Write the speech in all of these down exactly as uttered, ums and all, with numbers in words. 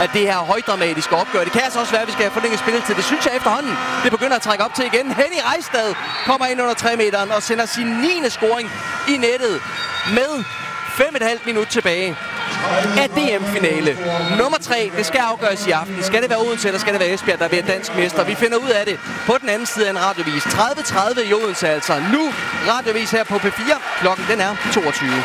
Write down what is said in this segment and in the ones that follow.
at det her højdramatiske opgør. Det kan altså også være, at vi skal have forlænget spilletid. Det synes jeg efterhånden, det begynder at trække op til igen. Henny Rejstad kommer ind under tre meteren og sender sin niende scoring i nettet med fem og et halvt minut tilbage af D M-finale. Nummer tre, det skal afgøres i aften. Skal det være Odense, eller skal det være Esbjerg, der bliver dansk mester? Vi finder ud af det på den anden side af en radiovis. tredive tredive i Odense altså. Nu radiovis her på P fire. Klokken den er toogtyve.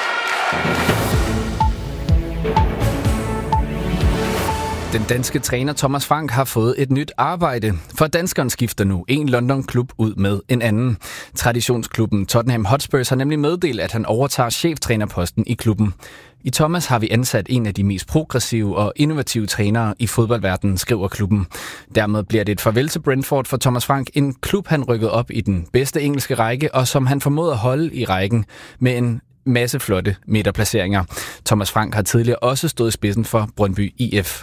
Den danske træner Thomas Frank har fået et nyt arbejde, for danskeren skifter nu en London-klub ud med en anden. Traditionsklubben Tottenham Hotspurs har nemlig meddelt, at han overtager cheftrænerposten i klubben. I Thomas har vi ansat en af de mest progressive og innovative trænere i fodboldverdenen, skriver klubben. Dermed bliver det et farvel til Brentford for Thomas Frank, en klub han rykkede op i den bedste engelske række, og som han formåede at holde i rækken med en masse flotte midterplaceringer. Thomas Frank har tidligere også stået i spidsen for Brøndby I F.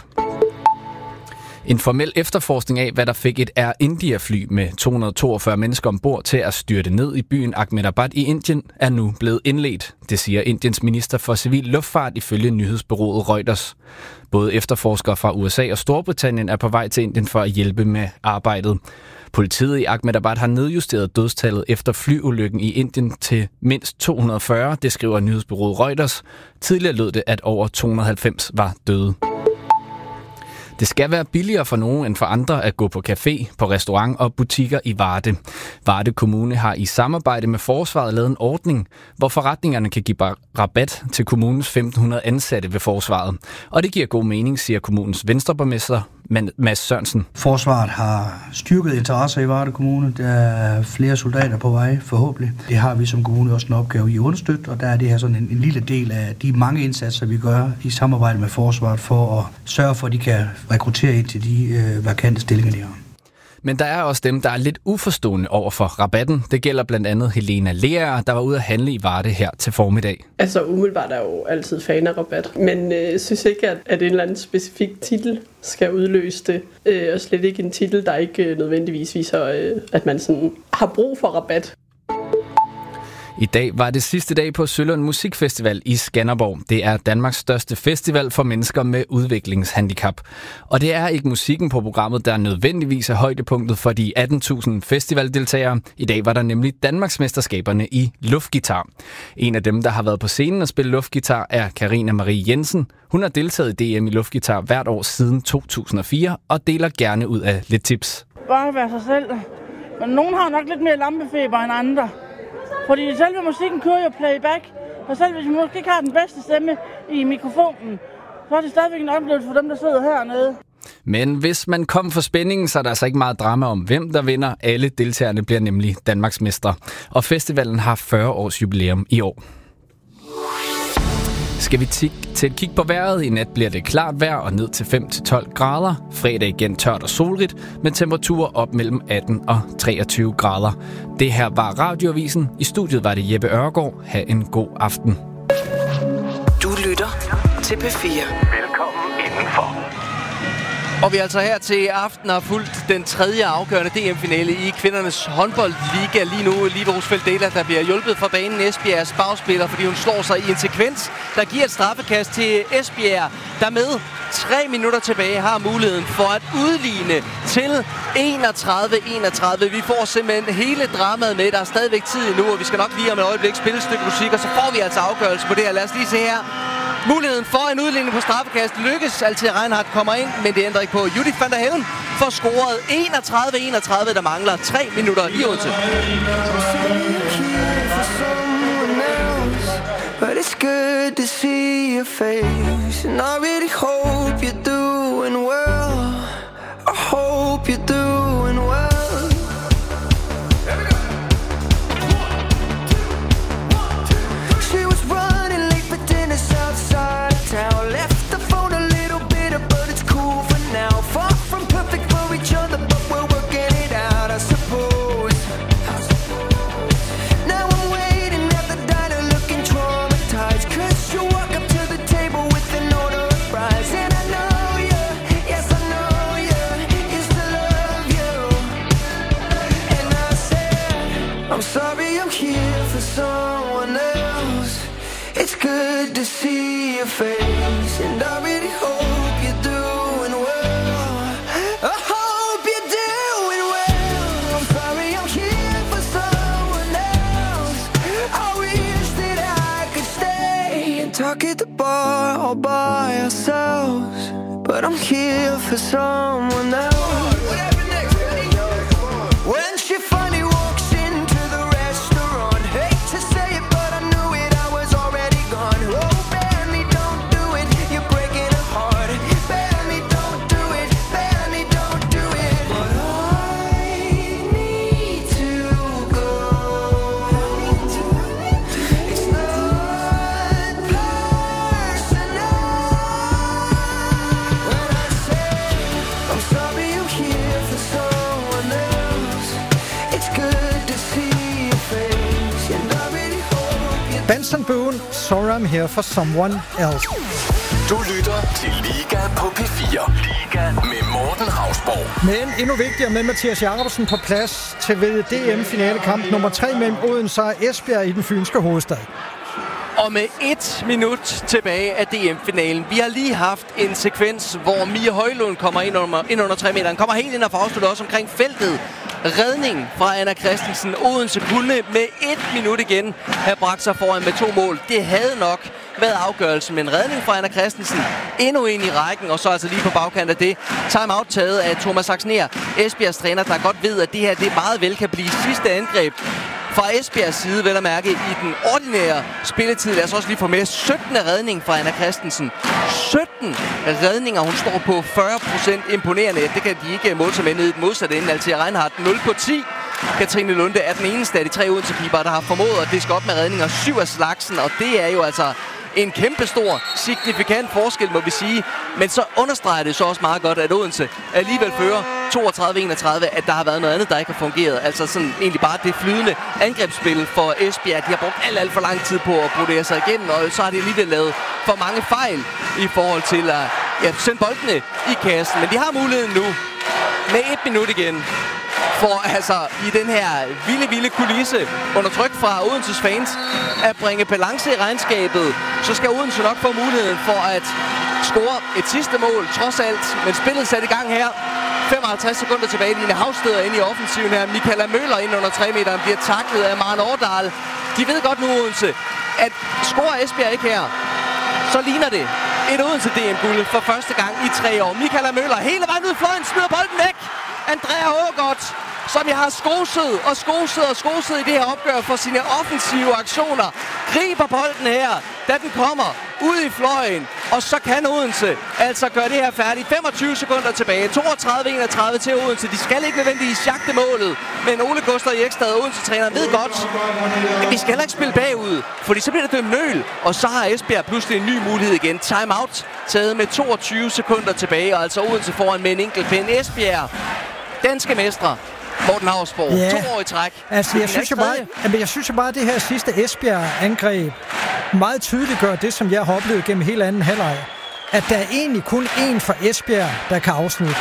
En formel efterforskning af, hvad der fik et Air India-fly med to hundrede og toogfyrre mennesker ombord til at styrte ned i byen Ahmedabad i Indien, er nu blevet indledt. Det siger Indiens minister for civil luftfart ifølge nyhedsbureauet Reuters. Både efterforskere fra U S A og Storbritannien er på vej til Indien for at hjælpe med arbejdet. Politiet i Ahmedabad har nedjusteret dødstallet efter flyulykken i Indien til mindst to hundrede og fyrre, det skriver nyhedsbureauet Reuters. Tidligere lød det, at over to hundrede og halvfems var døde. Det skal være billigere for nogen end for andre at gå på café, på restaurant og butikker i Varde. Varde Kommune har i samarbejde med Forsvaret lavet en ordning, hvor forretningerne kan give rabat til kommunens femten hundrede ansatte ved Forsvaret. Og det giver god mening, siger kommunens venstreborgmester Mads Sørensen. Forsvaret har styrket interesser i Varde Kommune. Der er flere soldater på vej, forhåbentlig. Det har vi som kommune også en opgave i at understøtte, og der er det her sådan en, en lille del af de mange indsatser, vi gør i samarbejde med Forsvaret for at sørge for, at de kan rekruttere ind til de øh, vakante stillinger, de har. Men der er også dem, der er lidt uforstående over for rabatten. Det gælder blandt andet Helena Lea, der var ude at handle i Varde her til formiddag. Altså umiddelbart er jo altid fan af rabat, men øh, synes ikke, at, at en eller anden specifik titel skal udløse det. Øh, og slet ikke en titel, der ikke øh, nødvendigvis viser, øh, at man sådan har brug for rabat. I dag var det sidste dag på Sølund Musikfestival i Skanderborg. Det er Danmarks største festival for mennesker med udviklingshandicap. Og det er ikke musikken på programmet, der nødvendigvis er højdepunktet for de atten tusind festivaldeltagere. I dag var der nemlig Danmarksmesterskaberne i luftgitar. En af dem, der har været på scenen og spille luftgitar, er Karina Marie Jensen. Hun har deltaget i D M i luftgitar hvert år siden to tusind og fire og deler gerne ud af lidt tips. Bare være sig selv. Men nogen har nok lidt mere lampefeber end andre. Fordi selve musikken kører jo playback, og selv hvis man måske ikke har den bedste stemme i mikrofonen, så er det stadigvæk en oplevelse for dem, der sidder hernede. Men hvis man kom for spændingen, så er der altså ikke meget drama om, hvem der vinder. Alle deltagerne bliver nemlig Danmarksmestre. Og festivalen har fyrre års jubilæum i år. Skal vi til et kig på vejret? I nat bliver det klart vejr og ned til fem til tolv grader. Fredag igen tørt og solrigt, med temperaturer op mellem atten og treogtyve grader. Det her var Radioavisen. I studiet var det Jeppe Ørgaard. Ha' en god aften. Du lytter til P fire. Velkommen indenfor. Og vi er altså her til aften har fulgt den tredje afgørende D M-finale i kvindernes håndboldliga. Lige nu Liva Rosfeldt-Dela, der bliver hjulpet fra banen. Esbjergs bagspiller, fordi hun slår sig i en sekvens, der giver et straffekast til Esbjerg, der med tre minutter tilbage har muligheden for at udligne til enogtredive enogtredive. Vi får simpelthen hele dramaet med. Der er stadigvæk tid endnu, og vi skal nok lige om et øjeblik spille et stykke musik, og så får vi altså afgørelse på det her. Lad os lige se her. Muligheden for en udligning på straffekast lykkes. Altid Reinhardt kommer ind, men det ændrer ikke på. Judith van der Helm får scoret enogtredive enogtredive, der mangler tre minutter i Odense. But it's good to see your face, and I really hope you're doing well. I hope you're doing well. She was running late for dinner outside of town. Left the phone a little bitter, but it's cool for now. Far from perfect for each other, but we're working it out, I suppose. Now I'm waiting at the diner looking traumatized, 'cause you walk up to the table with an order of fries. And I know you, yes I know you, used to love you. And I said, I'm sorry I'm here for someone else. It's good to see your face, and I really hope you're doing all by ourselves, but I'm here for someone else. When she finally walks into the restaurant, hate to say it, but I knew it, I was already gone. Oh, Benny, don't do it, you're breaking her heart. Benny, don't do it, Benny, don't do it. But I need to go. It's not personal. When I say I'm sorry you're here for someone else, it's good to see your face, and I really hope you. Benson Boone, Sorry I'm Here for Someone Else. Du lytter til Liga på P fire. Liga med Morten Hausborg. Men endnu vigtigere med Mathias Jacobsen på plads til ved D M-finalekamp nummer tre mellem Odense og Esbjerg i den fynske hovedstad. Og med et minut tilbage af D M-finalen. Vi har lige haft en sekvens, hvor Mia Højlund kommer ind under, ind under tre meter. Han kommer helt ind og får afsluttet også omkring feltet. Redning fra Anna Christensen. Odense kunne med et minut igen have bragt sig foran med to mål. Det havde nok været afgørelsen, men redning fra Anna Christensen. Endnu en i rækken, og så altså lige på bagkant af det. Timeout taget af Thomas Saxner, Esbjergs træner, der godt ved, at det her det meget vel kan blive sidste angreb fra Esbjergs side, vel at mærke, i den ordinære spilletid. Lad os også lige få med syttende redning fra Anna Christensen. sytten redninger, hun står på fyrre procent imponerende. Det kan de ikke måle sig med ned i den modsatte ende. Althea Reinhardt nul på ti. Katrine Lunde er den eneste af de tre Odense-keeper, der har formået at diske op med redninger. Syv af slagsen, og det er jo altså en kæmpestor, signifikant forskel, må vi sige. Men så understreger det så også meget godt, at Odense alligevel fører toogtredive enogtredive, at der har været noget andet, der ikke har fungeret. Altså sådan egentlig bare det flydende angrebsspil for Esbjerg. De har brugt alt, alt for lang tid på at brodere sig igennem, og så har de alligevel lavet for mange fejl i forhold til at ja, sende boldene i kassen. Men de har muligheden nu med et minut igen for altså i den her vilde, vilde kulisse under tryk fra Odenses fans at bringe balance i regnskabet. Så skal Odense nok få muligheden for at score et sidste mål, trods alt. Men spillet sat i gang her. femoghalvtreds sekunder tilbage. Line Havsted er inde i offensiven her. Michaela Møller ind under tre meteren bliver taklet af Maren Årdal. De ved godt nu, Odense, at scorer Esbjerg ikke her, så ligner det et Odense D M-guld for første gang i tre år. Michaela Møller hele vejen ud i fløjen, smider bolden væk. Andrea Aagaard, som jeg har skoset og skoset og skoset i det her opgør for sine offensive aktioner, griber bolden her, da den kommer ud i fløjen. Og så kan Odense altså gøre det her færdigt. femogtyve sekunder tilbage. toogtredive enogtredive til Odense. De skal ikke nødvendigvis jagte målet. Men Ole Gustav Jekstad, Odense-træneren, ved godt, at vi skal heller ikke spille bagud. Fordi så bliver det dømt nøl. Og så har Esbjerg pludselig en ny mulighed igen. Timeout taget med toogtyve sekunder tilbage. Og altså Odense foran med en enkelt pind. Esbjerg, danske mestre. Morten Hausborg, ja. to år i træk. Altså, jeg synes, jo bare, jamen, jeg synes jo bare, at det her sidste Esbjerg-angreb meget tydeligt gør det, som jeg har oplevet gennem hele anden halvleg. At der er egentlig kun én fra Esbjerg, der kan afslutte.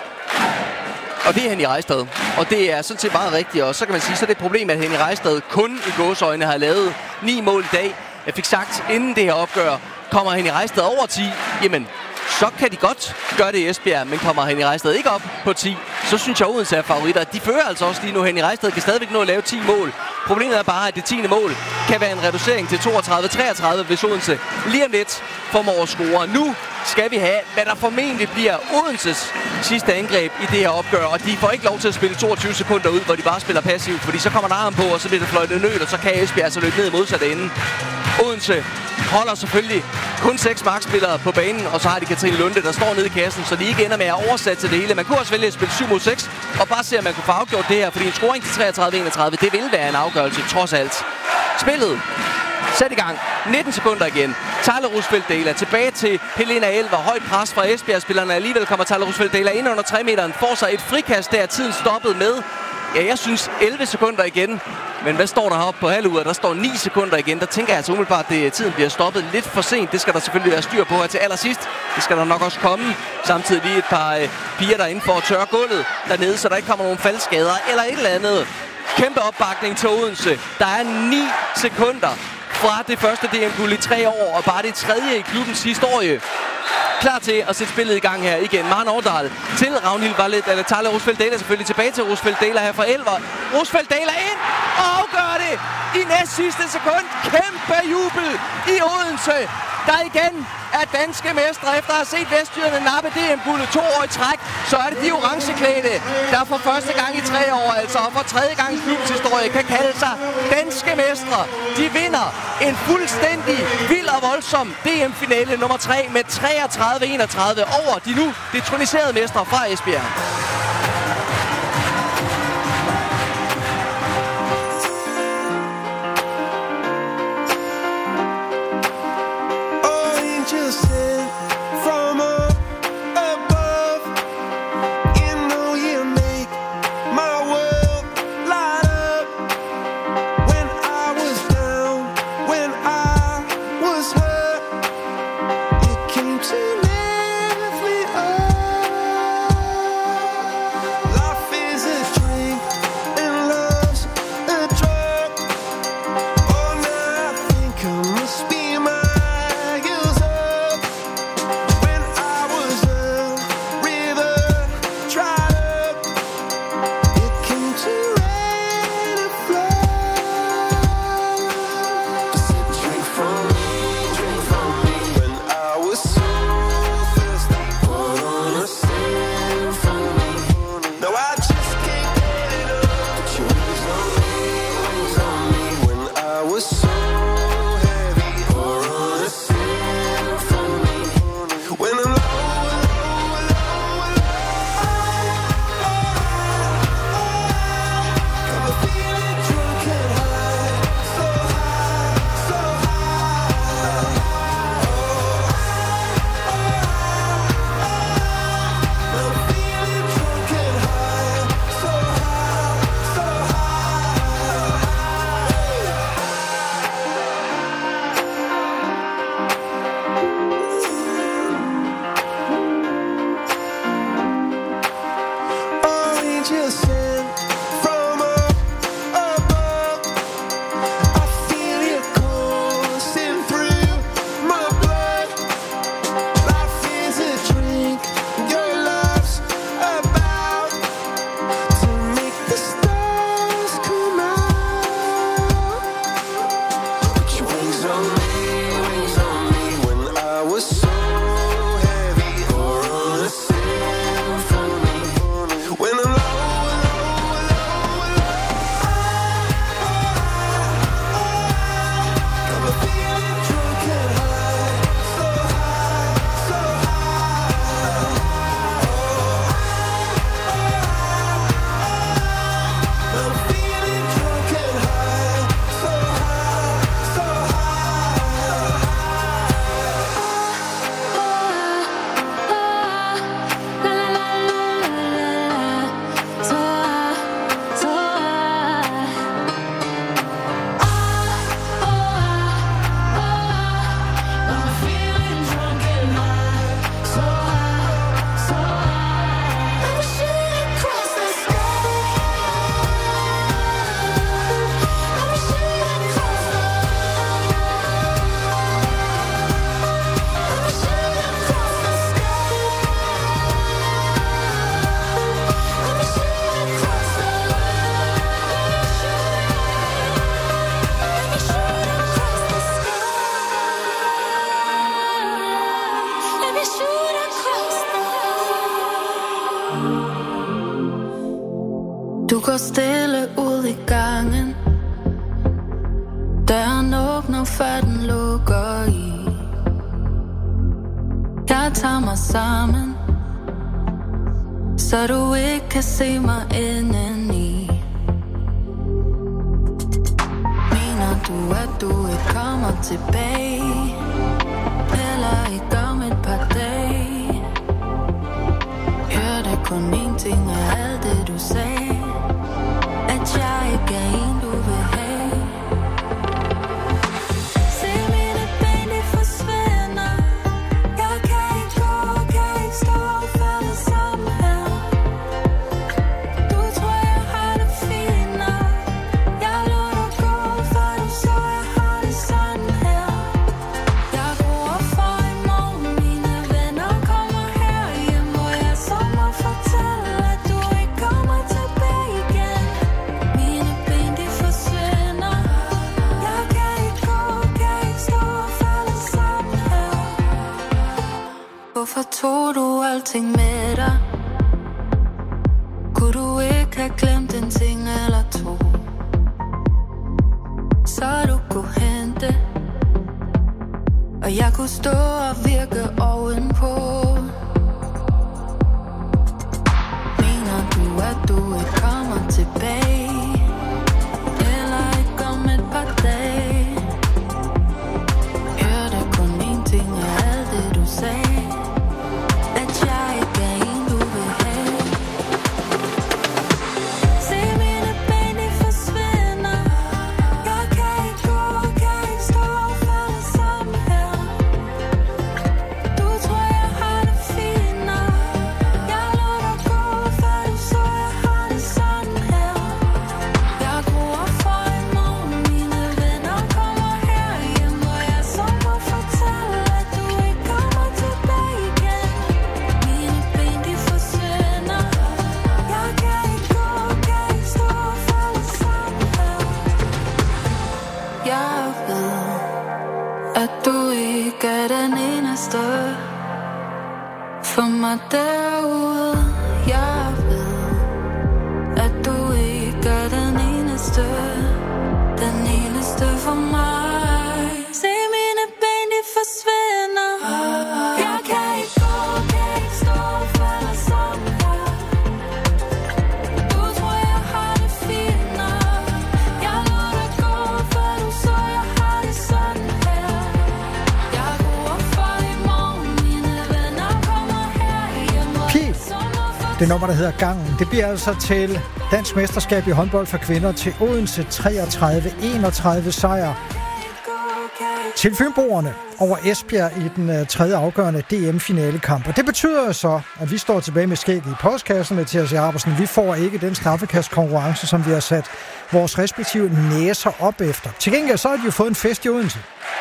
Og det er Henny Rejstad. Og det er sådan set meget rigtigt. Og så kan man sige, så er det et problem, at Henny Rejstad kun i gåseøjne har lavet ni mål i dag. Jeg fik sagt, inden det her opgør, kommer Henny Rejstad over ti, jamen, så kan de godt gøre det i Esbjerg, men kommer Henny Rejstad ikke op på ti, så synes jeg, Odense er favoritter. De fører altså også lige nu. Henny Rejstad kan stadigvæk nå at lave ti mål. Problemet er bare, at det tiende mål kan være en reducering til toogtredive treogtredive, hvis Odense lige om lidt formår at score. Nu skal vi have, hvad der formentlig bliver Odenses sidste angreb i det her opgør, og de får ikke lov til at spille toogtyve sekunder ud, hvor de bare spiller passivt, fordi så kommer der arm på, og så bliver det fløjtet nødt, og så kan Esbjerg altså løbe ned i modsatte ende. Odense holder selvfølgelig kun seks markspillere på banen, og så har de Katrine Lunde, der står nede i kassen, så de ikke ender med at oversætte til det hele. Man kunne også vælge at spille syv mod seks, og bare se, om man kunne få afgjort det her, fordi en scoring til treogtredive enogtredive, det vil være en afgørelse, trods alt. Spillet sæt i gang. nitten sekunder igen. Tyler Rusfeldt-Dela tilbage til Helena Elver. Højt pres fra Esbjerg-spillerne. Alligevel kommer Tyler Rusfeldt-Dela ind under tre meteren. Får sig et frikast der. Tiden stoppet med, ja, jeg synes elleve sekunder igen. Men hvad står der heroppe på halvuret? Der står ni sekunder igen. Der tænker jeg altså umiddelbart, at tiden bliver stoppet lidt for sent. Det skal der selvfølgelig være styr på her til allersidst. Det skal der nok også komme. Samtidig lige et par øh, piger derinde for at tørre gulvet dernede, så der ikke kommer nogen faldskader eller et eller andet. Kæmpe opbakning til Odense. Der er ni sekunder fra det første D M-guld i tre år, og bare det tredje i klubbens historie. Klar til at sætte spillet i gang her igen. Maren Årdal til Ragnhild Wallet, eller Tyler Rusfeldt-Dela selvfølgelig tilbage til Rusfeldt-Dela her fra Elver. Rusfeldt-Dela ind! og afgør det i næst sidste sekund. Kæmpe jubel i Odense, der igen er danske mestre. Efter at have set vestjyderne nappe D M-guldet to år i træk, så er det de orangeklædte, der for første gang i tre år, altså og for tredje gang i klubs historie, kan kalde sig danske mestre. De vinder en fuldstændig vild og voldsom D M-finale nummer tre med treogtredive enogtredive over de nu detroniserede mestre fra Esbjerg. Du går stille ud i gangen. Døren åbner, før den lukker i. Jeg tager mig sammen, så du ikke kan se mig indeni. Mener du, at du ikke kommer tilbage? Eller ikke om et par dage? Hørte kun én ting af alt det du sagde, at jeg ikke er en du vil have. Se mine ben, de forsvinder. Jeg kan ikke gå, kan ikke stå for det samme her. Du tror jeg har det fint nok. Jeg lod dig gå, for du så jeg har det sådan her. Jeg gruer for i morgen, mine venner kommer her hjem, og jeg så må fortælle, at du ikke kommer tilbage. alting med dig. Kunne du ikke have glemt en ting eller to, så du kunne hente, og jeg kunne stå og virke ovenpå. Mener du, at du ikke kommer tilbage, eller ikke om et par dage? Hørte kun en ting af alt det du sagde, at jeg ikke er en du vil have. Se mine ben, de forsvinder. Jeg kan ikke gå, kan ikke stå og falde sammen her. Du tror jeg har det finere. Jeg lod dig gå, før du så jeg har det sådan her. Jeg gruer for i morgen, mine venner kommer herhjem, og jeg så må fortælle, at du ikke kommer tilbage igen. Mine ben, de forsvinder. Jeg kan ikke gå, kan ikke stå og falde sammen her. Jeg ved, at du ikke er den eneste for mig derude. Jeg ved, at du ikke er den eneste, den eneste for mig. Se mine ben, de forsvinder. Jeg kan ikke gå, kan ikke stå og falde sammen her. Du tror jeg har det finere. Jeg lod dig gå, før du så jeg har det sådan her. Jeg gruer for i morgen, mine venner kommer herhjem, og Pi. jeg så må Det nummer, der hedder Gangen, det bliver altså til dansk mesterskab i håndbold for kvinder til Odense treogtredive enogtredive sejr til fynboerne over Esbjerg i den uh, tredje afgørende D M-finalekamp. Og det betyder så, at vi står tilbage med skægget i postkassen med Mathias Jacobsen. Vi får ikke den straffekastkonkurrence, som vi har sat vores respektive næser op efter. Til gengæld så har de jo fået en fest i Odense.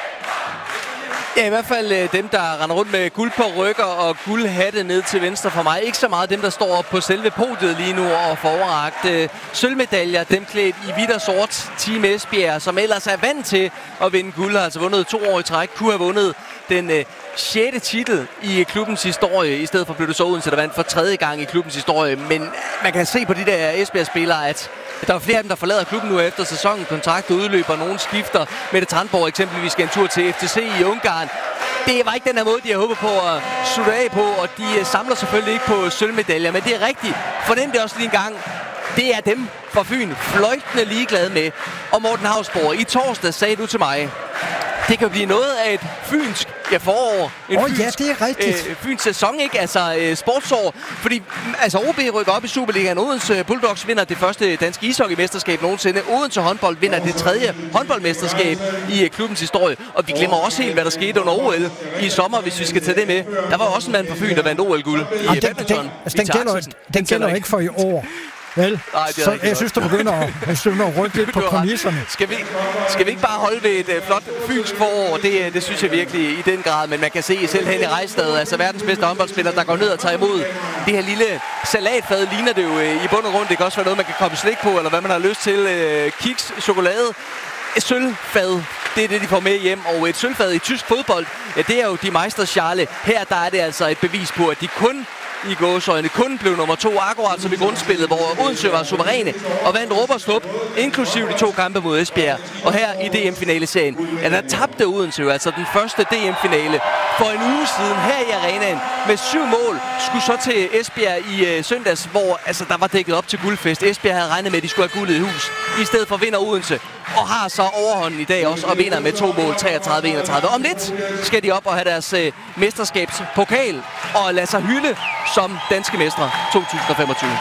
Ja, i hvert fald øh, dem, der render rundt med guld på rygger og guldhatte ned til venstre for mig. Ikke så meget dem, der står på selve podiet lige nu og får overragt øh, sølvmedaljer. Dem klædt i hvidt og sort. Team Esbjerg, som ellers er vant til at vinde guld, har altså vundet to år i træk. Kunne have vundet den øh, sjette titel i klubbens historie. I stedet for blev det så Odense, der vandt for tredje gang i klubbens historie. Men man kan se på de der Esbjerg-spillere, at der er flere af dem, der forlader klubben nu efter sæsonen. Kontraktet udløber, nogen skifter. Mette Tranborg eksempelvis skal en tur til F C C i Ungarn. Det var ikke den her måde, de har håbet på at slutte af på, og de samler selvfølgelig ikke på sølvmedaljer. Men det er rigtigt. Fornem det også lige en gang. Det er dem fra Fyn fløjtende ligeglade med. Og Morten Hausborg, i torsdag sagde du til mig, det kan blive noget af et fynsk ja, forår. Åh oh, ja, det er rigtigt. Øh, Fyns sæson, ikke? Altså øh, sportsår. Fordi altså, O B rykker op i Superligaen. Odense Bulldogs vinder det første danske ishockeymesterskab nogensinde. Odense håndbold vinder det tredje håndboldmesterskab i øh, klubbens historie. Og vi glemmer også helt, hvad der skete under O L i sommer, hvis vi skal tage det med. Der var også en mand fra Fyn, der vandt O L-guld i Jamen, badminton. Den, altså, den, gælder, den, den gælder ikke for i år. Vel, Nej, så jeg godt. synes, du begynder at, jeg synes, at rykke lidt på præmisserne. Skal vi, skal vi ikke bare holde ved et uh, flot fynsk forår? Det, det synes jeg virkelig i den grad. Men man kan se selv Henrik Rejstad, altså verdens bedste håndboldspiller, der går ned og tager imod det her lille salatfad, ligner det jo uh, i bund og grund. Det kan også være noget, man kan komme slik på, eller hvad man har lyst til. Uh, kiks, chokolade. Et sølvfad, det er det, de får med hjem. Og et sølvfad i tysk fodbold, ja, det er jo de Meisterschale. Her der er det altså et bevis på, at de kun i gåseøjne kun blev nummer to, akkurat som i grundspillet, hvor Odense var suveræne og vandt råb og snup, inklusive de to kampe mod Esbjerg. Og her i D M-finaleserien, ja, der tabte Odense jo altså den første D M-finale for en uge siden her i arenaen med syv mål. Skulle så til Esbjerg i øh, søndags, hvor altså, der var dækket op til guldfest. Esbjerg havde regnet med, at de skulle have guldet i hus. I stedet for vinder Odense og har så overhånden i dag også og vinder med to mål, treogtredive enogtredive. Om lidt skal de op og have deres øh, mesterskabspokal og lade sig hylde som danske mestre to tusind femogtyve.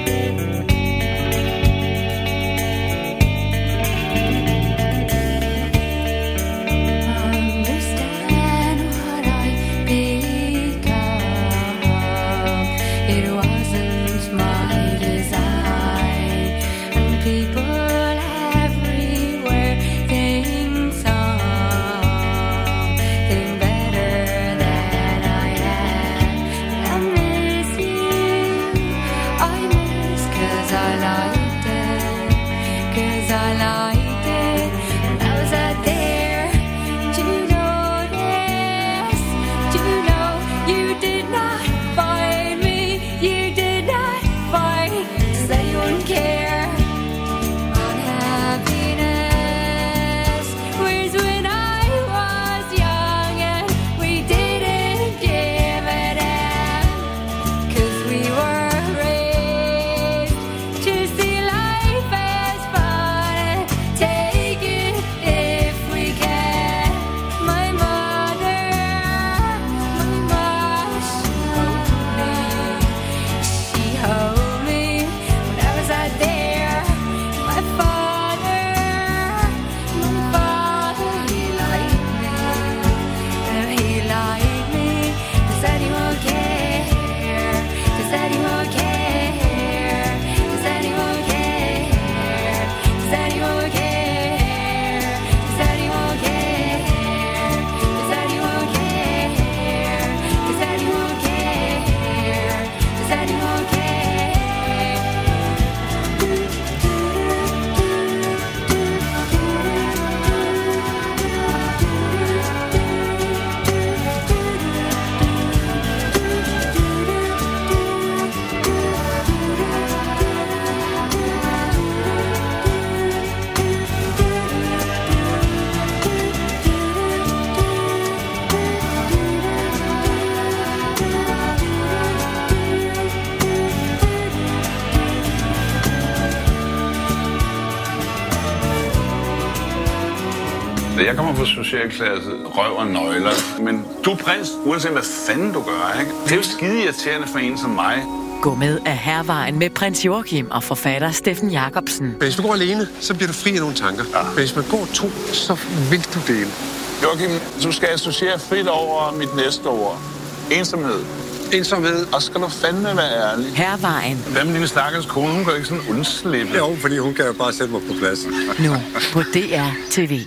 Jeg kommer fra socialklasse, røv og nøgler. Men du er prins, uanset hvad fanden du gør, ikke? Det er jo skide irriterende for en som mig. Gå med af Hærvejen med prins Joachim og forfatter Steffen Jacobsen. Hvis du går alene, så bliver du fri af nogle tanker. Ja. Hvis man går to, så vil du dele. Joachim, du skal associere frit over mit næste ord. Ensomhed. Ensomhed. Og skal du fandme være ærlig. Hærvejen. Hvad med din stakkels kone? Hun kan ikke sådan undslippe. Jo, fordi hun kan jo bare sætte mig på plads. Nu på D R T V.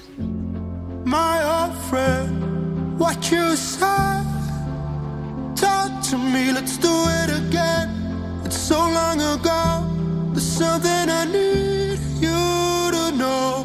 My old friend, what you said. Talk to me, let's do it again. It's so long ago. There's something I need you to know.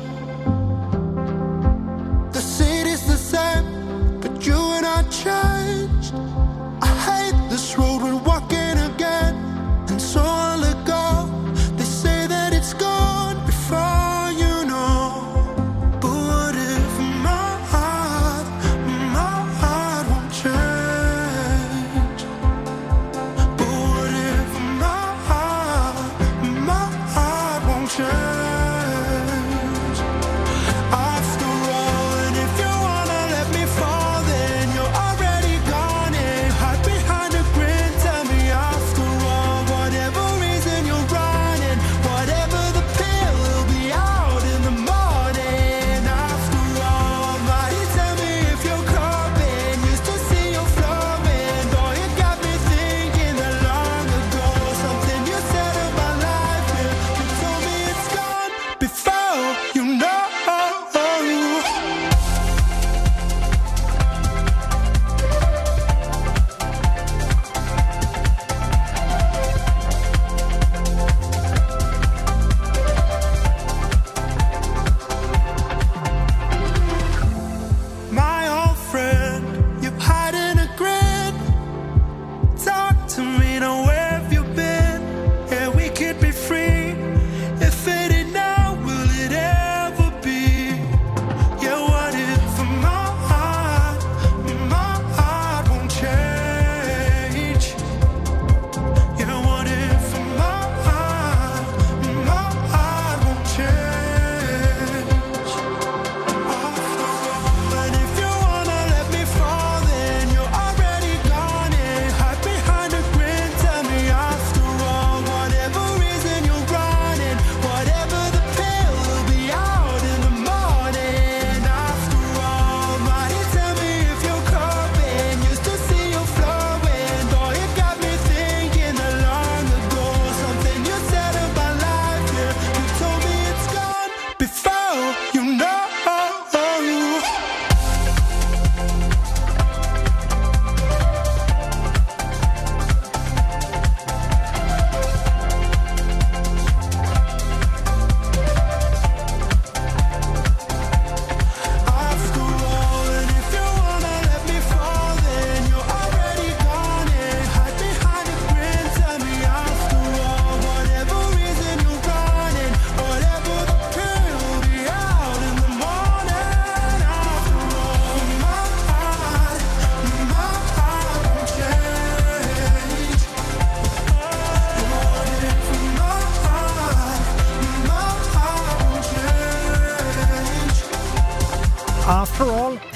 The city's the same, but you and I changed. I hate this road we're walking again, and so I'll let go. They say that it's gone before you know. But what if my heart, my heart won't change? But what if my heart, my heart won't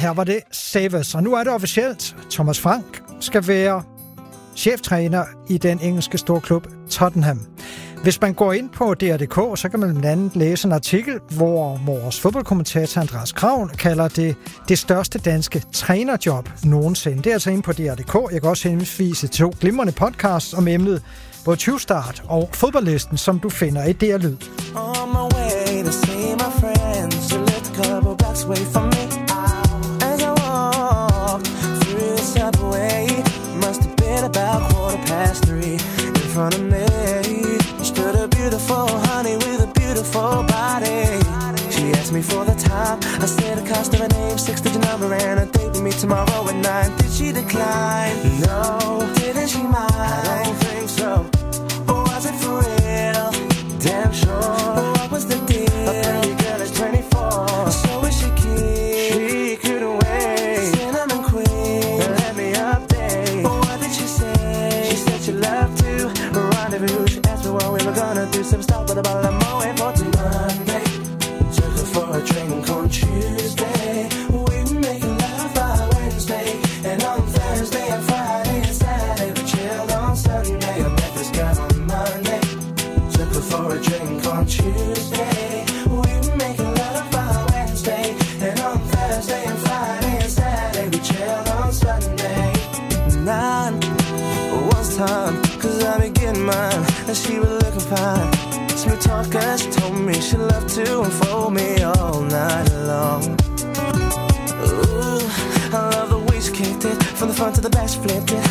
her var det Save Us. Og nu er det officielt. Thomas Frank skal være cheftræner i den engelske storklub Tottenham. Hvis man går ind på D R punktum d k, så kan man blandt andet læse en artikel, hvor vores fodboldkommentator Andreas Kraul kalder det det største danske trænerjob nogensinde. Det er altså inde på D R punktum d k. Jeg kan også henvise til to glimrende podcasts om emnet, både tyve start og fodboldlisten, som du finder i D R Lyd. On my way to see my friends, you lived a couple blocks away from me. As I walk through the subway, must have been about quarter past three. In front of me stood a beautiful honey with a beautiful body. She asked me for the time. I said the cost of a name, six-digit number, and a date with me tomorrow at nine. Did she decline? No. Didn't she mind? I don't think so. Or was it for real? Damn sure. What was the deal? A pretty girl is twenty-four. So is she keen? She couldn't wait. Cinnamon queen, let me update. What did she say? She said she loved to rendezvous. She asked me what we were gonna do. Some stuff, but about a Moe for Monday. Took her for a drink on Tuesday. We were making love by Wednesday. And on Thursday and Friday and Saturday we chilled on Sunday. I met this girl on Monday. Took her for a drink on Tuesday. We were making love by Wednesday. And on Thursday and Friday and Saturday we chilled on Sunday. Nine was time, cause I be getting mine. And she was looking fine. Smooth talker, she told me she loved to unfold me all night long. Ooh, I love the way she kicked it. From the front to the back she flipped it.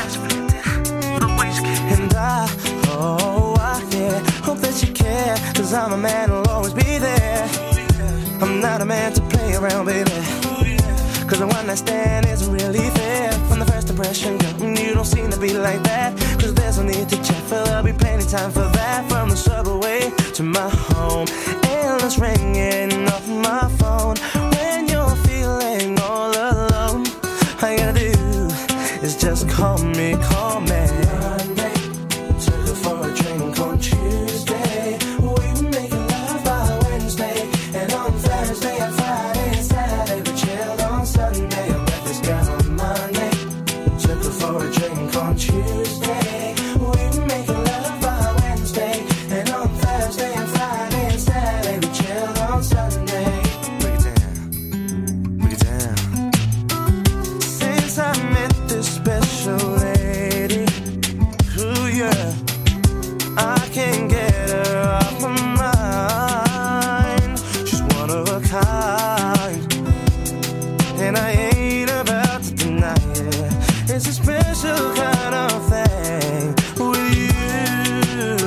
And I, oh, I, yeah, hope that you care. Cause I'm a man who'll always be there. I'm not a man to play around, baby. Cause the one night stand isn't really fair. From the first impression, girl, you don't seem to be like that. Cause there's no need to check, for there'll be plenty time for that. From the subway to my home, endless ringing off my phone. When you're feeling all alone, all you gotta do is just call me, call me. Monday, took her for a drink on Tuesday. We were making love by Wednesday. And on Thursday and Friday and Saturday we chilled on Sunday. I met this girl on Monday. Took her for a drink on Tuesday. We were making love by Wednesday. And on Thursday and Friday and Saturday we chilled on Sunday. Break it down, break it down. Since I met this special lady, ooh yeah, I can't get her off my mind. She's one of a kind, and I ain't about to deny it. It's a special kind of thing with you.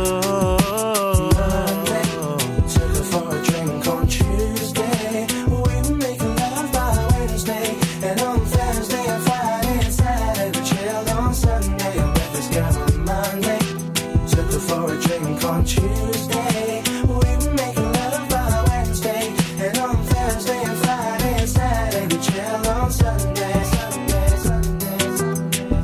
Monday, took her for a drink on Tuesday. We were making love by Wednesday. And on Thursday and Friday and Saturday we chilled on Sunday. I met this girl on Monday. Took her for a drink on Tuesday. We were making love by Wednesday. And on Thursday and Friday and Saturday we chilled on Sunday. Sunday, Sunday, Sunday.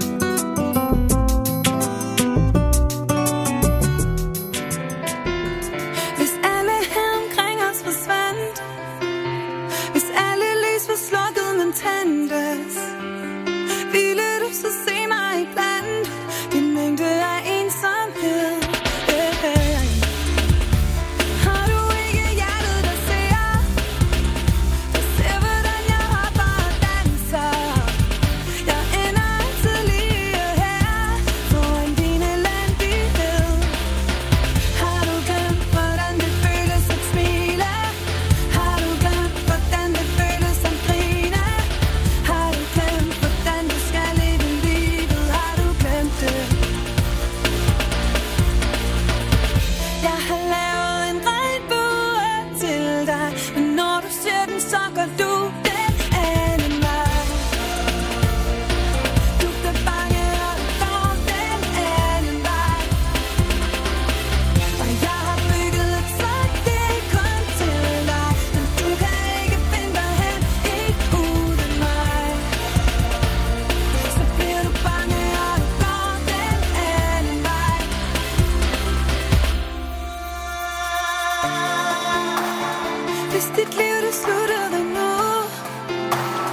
Hvis alle her omkring os forsvandt, hvis alle lys var slukket, men tændtes, ville du så se mig iblandt en mængde af ensomhed. Yeah. Har du ikke hjertet, der ser, der ser, hvordan jeg hopper og danser? Jeg ender altid lige her, foran din elendighed. Har du glemt, hvordan det føles at smile? Har du glemt, hvordan det føles at grine? Har du glemt, hvordan du skal leve livet? Har du glemt det? Jeg har lavet en regnbue til dig, men når du ser den, så går du den anden vej. Du bliver bange, og du går den anden vej. Og jeg har bygget et slot, det er kun til dig, men du kan ikke finde dig hen helt uden mig. Så bliver du bange, og du går den anden vej. Hvis dit liv det sluttede nu,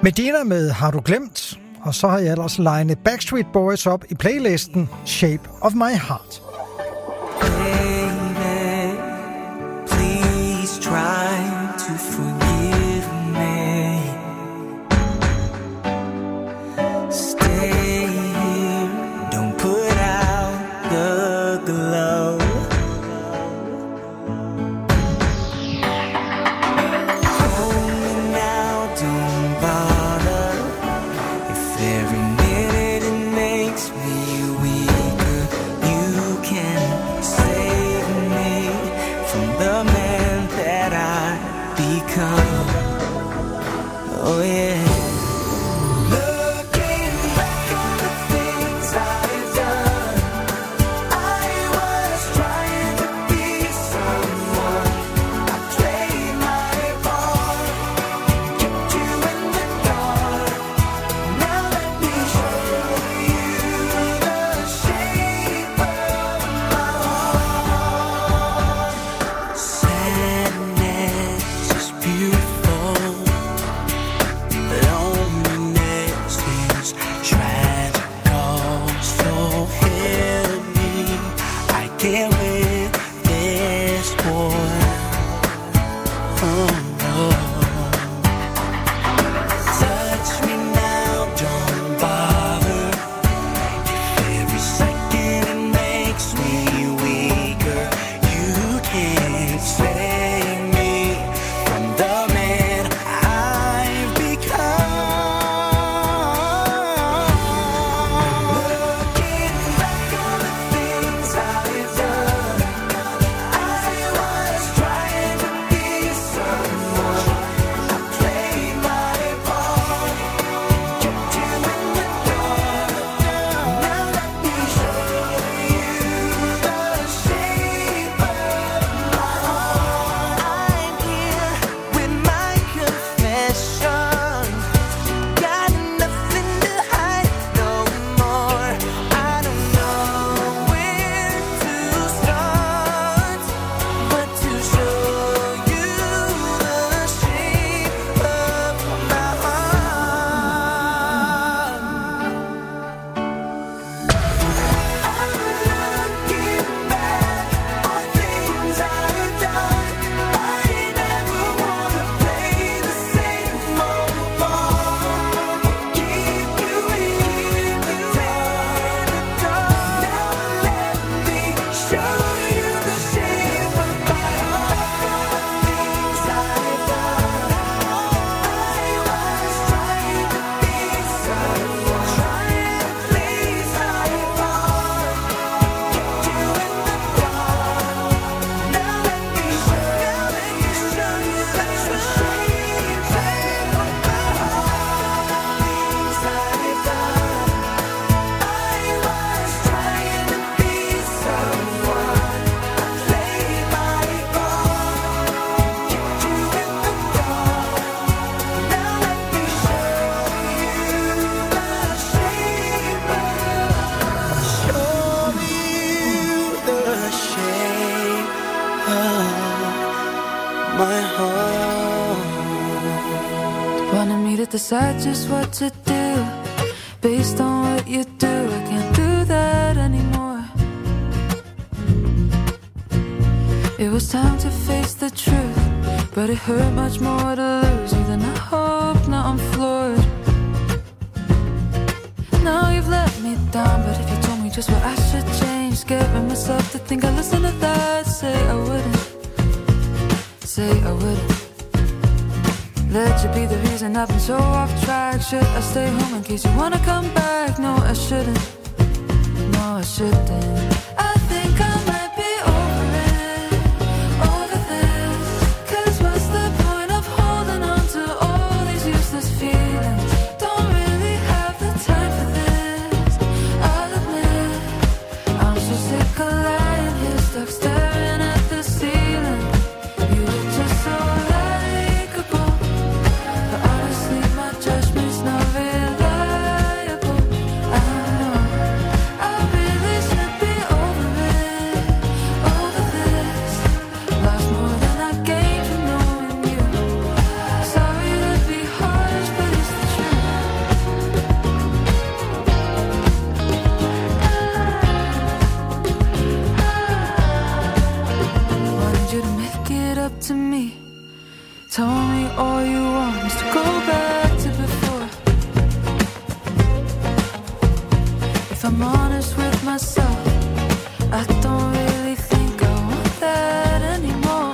Medina med Har du glemt? Og så har jeg ellers legnet Backstreet Boys op i playlisten Shape of My Heart. Baby, please try to forgive me. Stay here, don't put out the glow. Hold me now, don't bother. If every minute it makes me weaker, you can save me from the man that I become. Oh yeah. Looking back on the things I've done, I was trying to be someone. I played my part, kept you in the dark. Now let me show you the shape of my heart. Sadness is beautiful, loneliness is tragic, so help me, I can't with this boy. Oh no. Touch me now, don't bother. If every second it makes me weaker, you can't save me from the man I've become. Looking back on the things I've done, I was trying to be someone. I played my part, kept you in the dark. Now let me show you the shape of my heart. I'm here with my confession. Got nothing to hide no more. I don't know where to start, but to show you the shape of my heart. I'm looking back on things I've done. I never wanna play the same old ball. Keep you in the dark. Now let me show you the shape of my heart. Things I've done, I was trying to be someone, trying to please my heart. Kept you in the dark. Now let me show you, let me show you the shape of my heart. Things I've done, I was trying to be someone. I played my part, kept you in the dark. Now let me show you the shape of, show you the shape of my heart. Wanted me to decide just what to do based on what you do. I can't do that anymore. It was time to face the truth, but it hurt much more to lose you than I hoped. Now I'm floored. Now you've let me down, but if you told me just what I should change, scaring myself to think I listen to that. Say I wouldn't, say I wouldn't. Let you be the reason I've been so off track. Should I stay home in case you wanna come back? No, I shouldn't. No, I shouldn't. I think I might be over it, over this. 'Cause what's the point of holding on to all these useless feelings? Don't really have the time for this, I'll admit. I'm so sick of lying here, stuck staring at the ceiling. You were just so likable, but honestly my judgment's not reliable. I know I really should be over Told me all you want is to go back to before. If I'm honest with myself, I don't really think I want that anymore.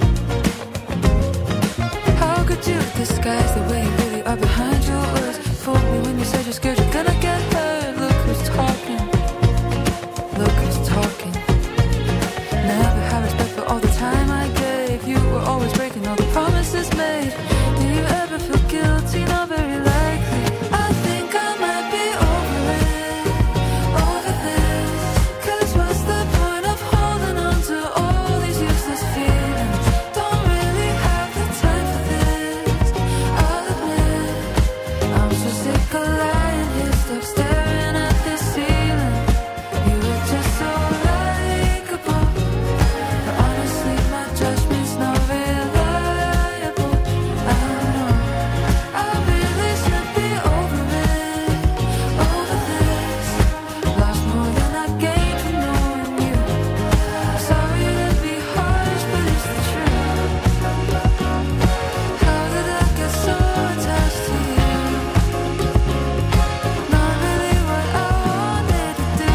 How could you disguise the way you really are behind your words? Fool me when you said you're scared you're gonna get hurt. Look who's talking. Look who's talking. Never had respect for all the time I gave. You were always breaking all the promises made. Do you ever feel guilty? Not very likely. I think I might be over it, over this. Cause what's the point of holding on to all these useless feelings? Don't really have the time for this, I'll admit. I'm so sick of lying here, stuck staring at this ceiling. You were just so likable, but honestly my judgment's not reliable. I know I really should be over it, over this. Lost more than I gained from knowing you. Sorry to be harsh, but it's the truth. How did I get so attached to you? Not really what I wanted to do.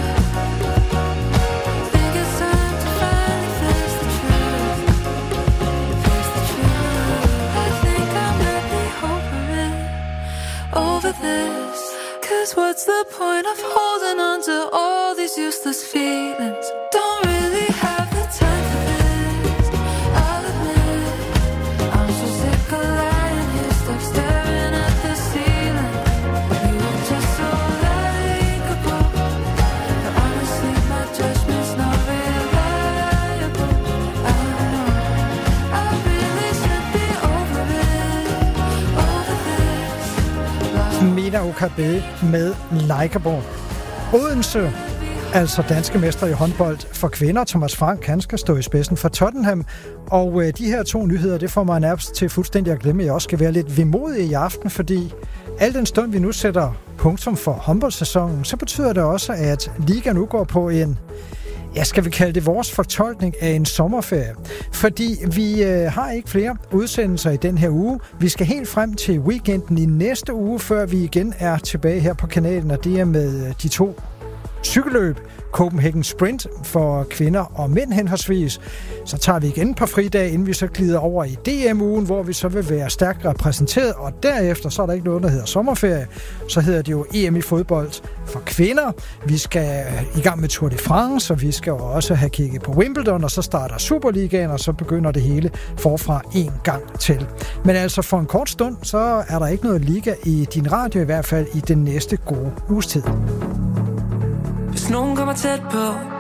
Think it's time to finally face the truth. Face the truth. I think I might be over it, over this. Cause what's the point of holding on to all these useless feelings? Don't really have the time for this, I'll admit. I'm so sick of lying here, stuck staring at the ceiling. You were just so likable, but honestly my judgment's not reliable. I know I really should be over it, over this. Mina Okabe med Likeable. Odense, altså danske mester i håndbold for kvinder. Thomas Frank, han skal stå i spidsen for Tottenham. Og øh, de her to nyheder, det får mig nærmest til fuldstændig at glemme, at jeg også skal være lidt vemodig i aften, fordi al den stund, vi nu sætter punktum for håndboldsæsonen, så betyder det også, at ligaen nu går på en, ja, skal vi kalde det vores fortolkning af en sommerferie. Fordi vi øh, har ikke flere udsendelser i den her uge. Vi skal helt frem til weekenden i næste uge, før vi igen er tilbage her på kanalen, og det er med de to cykelløb, Copenhagen Sprint for kvinder og mænd henholdsvis. Så tager vi igen på fridag, inden vi så glider over i D M-ugen, hvor vi så vil være stærkt repræsenteret, og derefter så er der ikke noget, der hedder sommerferie. Så hedder det jo E M i fodbold for kvinder. Vi skal i gang med Tour de France, og vi skal også have kigget på Wimbledon, og så starter Superligaen, og så begynder det hele forfra en gang til. Men altså for en kort stund, så er der ikke noget liga i din radio, i hvert fald i den næste gode uges tid. Hvis nogen kommer tæt på,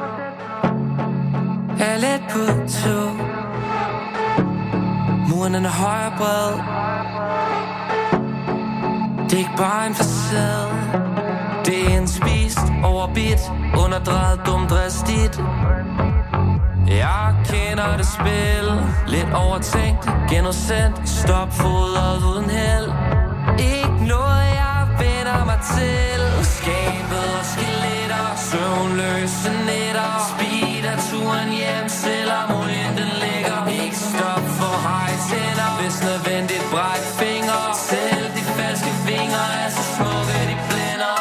er jeg let på tog. Muren er høj og bred. Det er ikke bare en facade. Det er en spist overbit, underdrejet, dumt dristigt. Jeg kender det spil, lidt overtænkt, genudsendt, stopfodret uden held. Ikke noget jeg vender mig til. Skabet og skeletter, søvnløse nætter. Speed af turen hjem, selvom olien den ligger. Ikke stop for high tænder, hvis nødvendigt bræk fingre. Selv de falske vinger er så smukke, de blænder.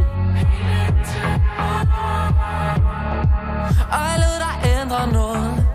Og jeg lod dig ændre noget.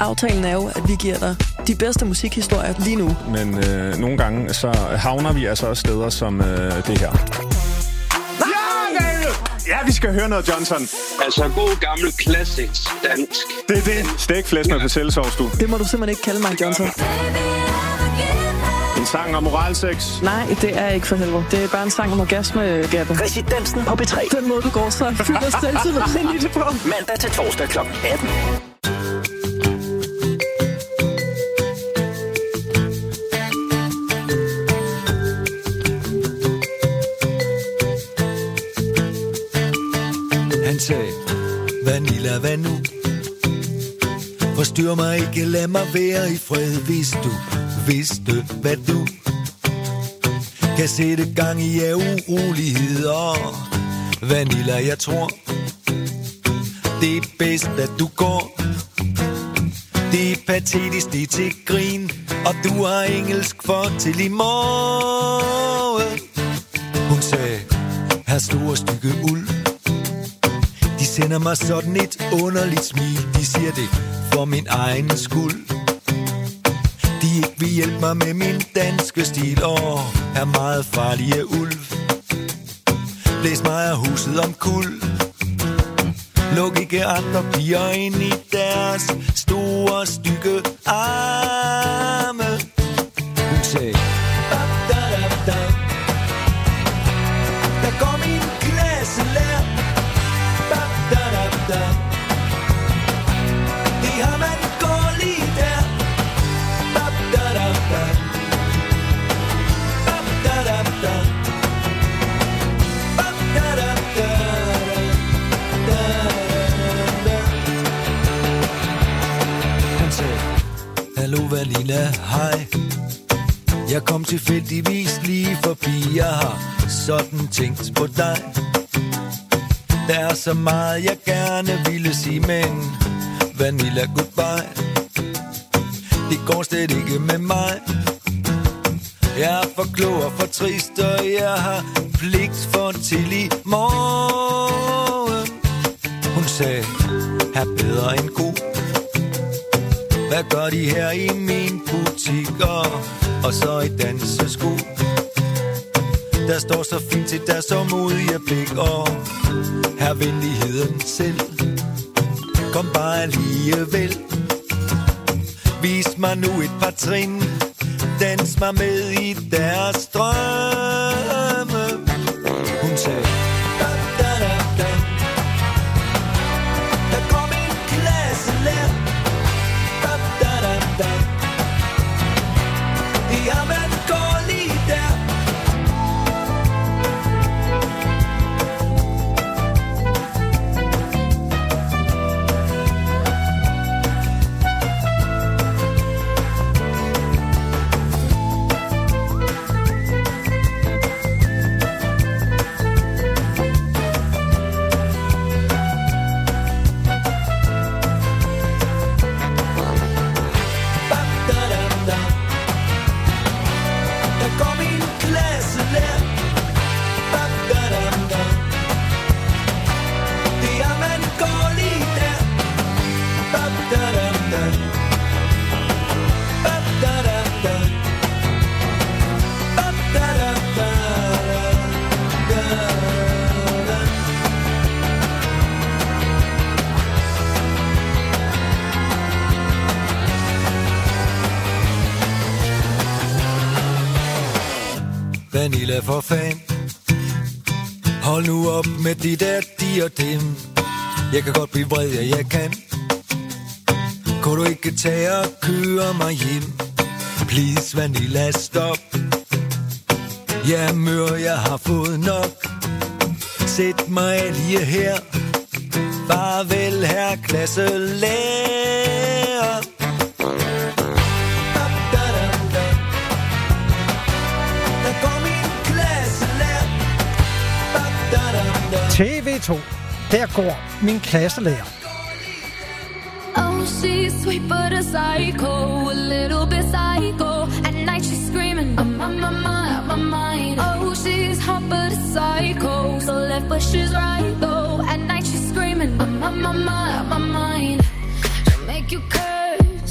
Aftalen er jo, at vi giver dig de bedste musikhistorier lige nu. Men øh, nogle gange så havner vi altså også steder som øh, det her. Ja, vi skal høre noget Johnson. Altså god gammel klassisk dansk. Det er det. Stegflæsk med persillesovs, du. Det må du simpelthen ikke kalde mig, Johnson. En sang om moralsex. Nej, det er ikke for helvede. Det er bare en sang om orgasme, Gabbe. Residensen på P tre. Den måde, du går så fylder selvtillid ind i det på. Mandag til torsdag klokken atten. Han sagde, Vanilla, hvad nu? Forstyr mig ikke, lad mig være i fred, hvis du vidste, hvad du kan sætte gang i af uroligheder. Vanilla, jeg tror, det er bedst, at du går. Det er patetisk, det er til grin, og du har engelsk for til i morgen. Hun sagde, her store stykke uld. De sender mig sådan et underligt smil. De siger det for min egen skyld. De ikke vil hjælpe mig med min danske stil. Og er meget farlige ulv. Blæs mig af huset om kul. Luk ikke andre piger ind i deres store stykke arme. Hun sagde, ba-da-da-da. Der går min klasselærer. Ba-da-da-da. Det har man gået lige der. Ba-da-da-da. Ba-da-da-da. Ba-da-da-da. Han sagde, hallo Vanilla, hej. Jeg kom tilfældigvis lige forbi. Jeg har sådan tænkt på dig. Der er så meget, jeg gerne ville sige, men Vanilla, goodbye. Det går slet ikke med mig. Jeg er for klog og for trist, og jeg har pligt for til i morgen. Hun sagde, her bedre end god. Hvad gør de her i min butik? Og, og så i dansesko. Der står så fint til der så modige blik. Og her venligheden selv. Kom bare alligevel. Vis mig nu et par trin. Dans mig med i deres drømme. Hun sagde, da-da-da-da. Der kom en klasselærer. Da-da-da-da. Ja, man går lige der. Vanilla, for fan. Hold nu op med de der de og dem. Jeg kan godt blive vred, ja jeg kan. Kunne du ikke tage og køre mig hjem? Please Vanilla, stop. Jeg er mør, jeg har fået nok. Sæt mig lige her. Farvel her klasselærer. T V to. Der går min klasselærer. Oh, she's sweet but a psycho, a little bit psycho. At night she's screaming, I'm on my mind, my mind. Oh, she's hot but a psycho, so left but she's right though. At night she's screaming, I'm on my mind, my mind. She'll make you curse,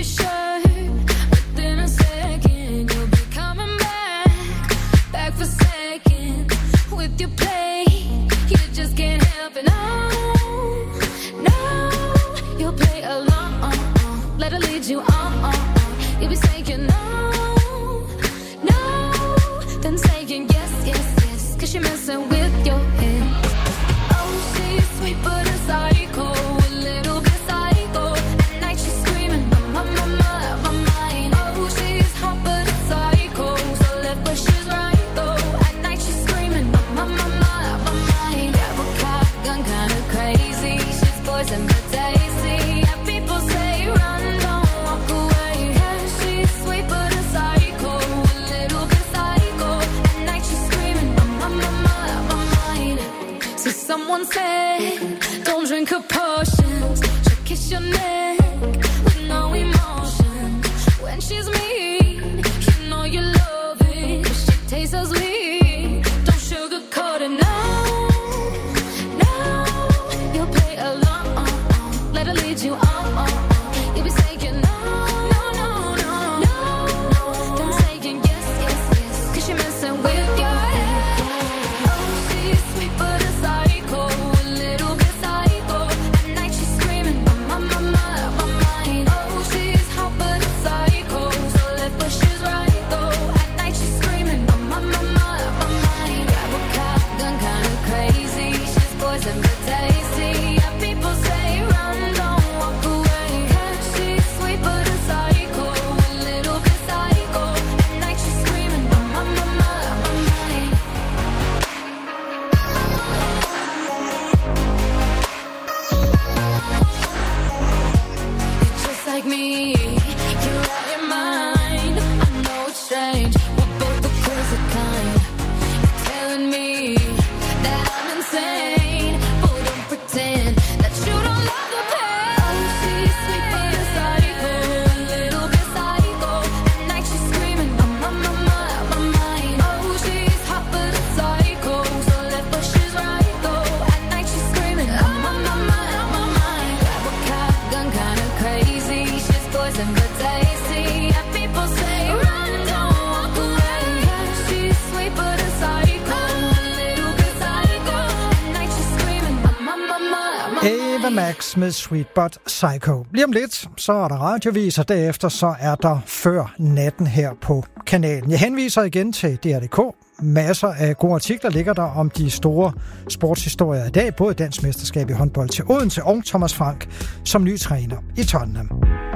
shirt. Within a second, you'll be coming back, back for seconds with your play. You just can't help it. No, no, you'll play along. Let her lead you on. You'll be saying no, no, then saying yes, yes, yes, 'cause you're messing with your head. Oh, she's sweet but a psycho, a little bit psycho. At night she's screaming, my, my, my, my mind. Oh, she's hot but a psycho, so left but she's right though. At night she's screaming, my, my, my, my mind. Yeah, we're caught, gun kinda crazy. She's poison but tasty. Yeah, people say run, don't walk away. Yeah, she's sweet but a psycho, a little bit psycho. At night she's screaming, my, my, my, my mind. So someone said, don't drink her potions. She'll kiss your neck with no emotion. When she's mean, you know you love it. 'Cause she tastes so sweet. Don't sugarcoat it, no, no. You'll play along. Let her lead you on. You'll be saying no, no, no, no, no. Then saying yes, yes, yes, 'cause you're messing with your head. Oh, she's sweet but a psycho, a little bit psycho. At night she's screaming, my, my, my, my mind. Oh, she's hot but a psycho, so left but she's right though. At night she's screaming, my, my, my, my mind. Grab a cop, gun kinda crazy. She's poison but tasty. Yeah, people say run, don't walk away. Yeah, she's sweet but a psycho, a little bit psycho. At night she's screaming, my, my, my, my mind. You're just like me, you're out your mind. I know it's strange, we're both the crazy kind. You're telling me that I'm insane, but don't pretend that you don't love the pain. Oh, she's sweet but a psycho, a little bit psycho. At night she's screaming, my, my, my, my, my mind. Oh, she's hot but a psycho, so left but she's right though. At night she's screaming, my, my, my, my, my mind. Grab a cop, gun kinda crazy. She's poison but tasty. Yeah, people say run, don't walk away. Yeah, she's sweet but a psycho, a little bit psycho. At night she's screaming, my, my, my, my, my Ava Max med Sweet But Psycho. Lige om lidt, så er der radiovis, og derefter så er der Før Natten her på kanalen. Jeg henviser igen til D R punktum D K. Masser af gode artikler ligger der om de store sportshistorier i dag. Både dansk mesterskab i håndbold til Odense og Thomas Frank som ny træner i Tottenham.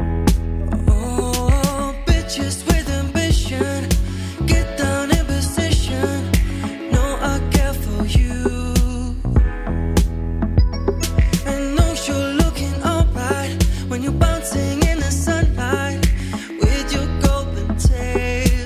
Oh, bitches with ambition, get down in position. No, I care for you. And no, you're looking alright when you're bouncing in the sunlight with your golden tail.